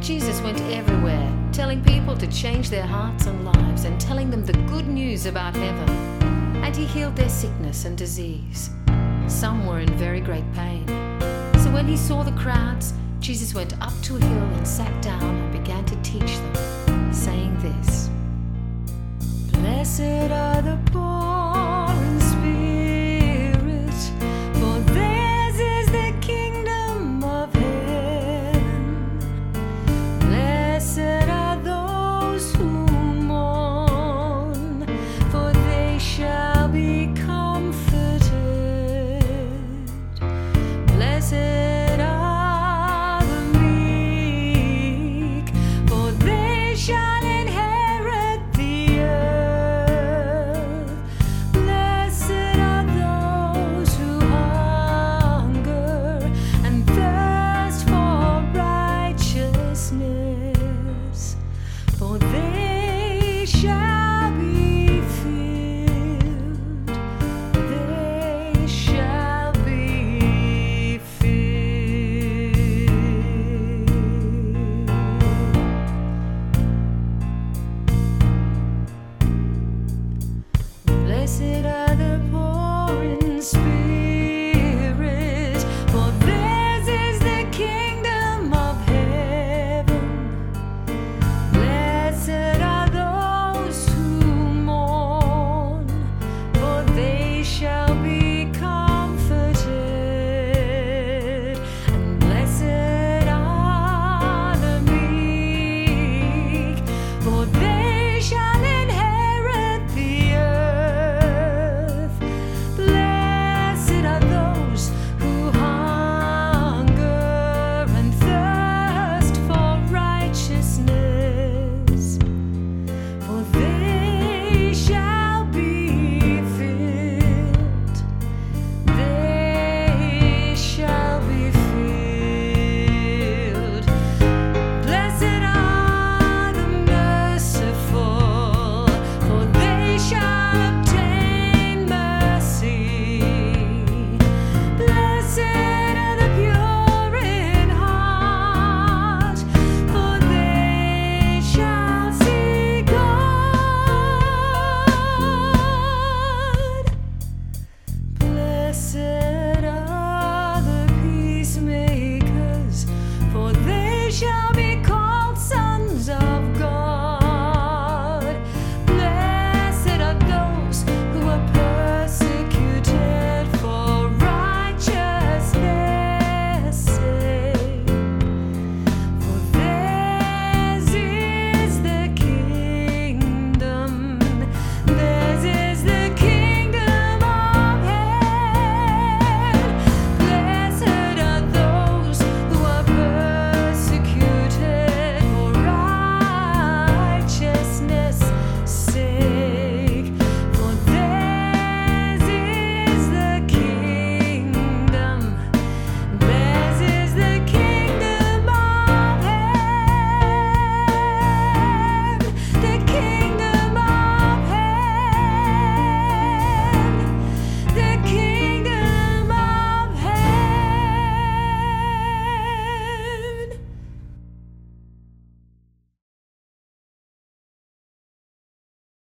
Jesus went everywhere, telling people to change their hearts and lives and telling them the good news about heaven. And he healed their sickness and disease. Some were in very great pain. So when he saw the crowds, Jesus went up to a hill and sat down and began to teach them, saying this: "Blessed are the poor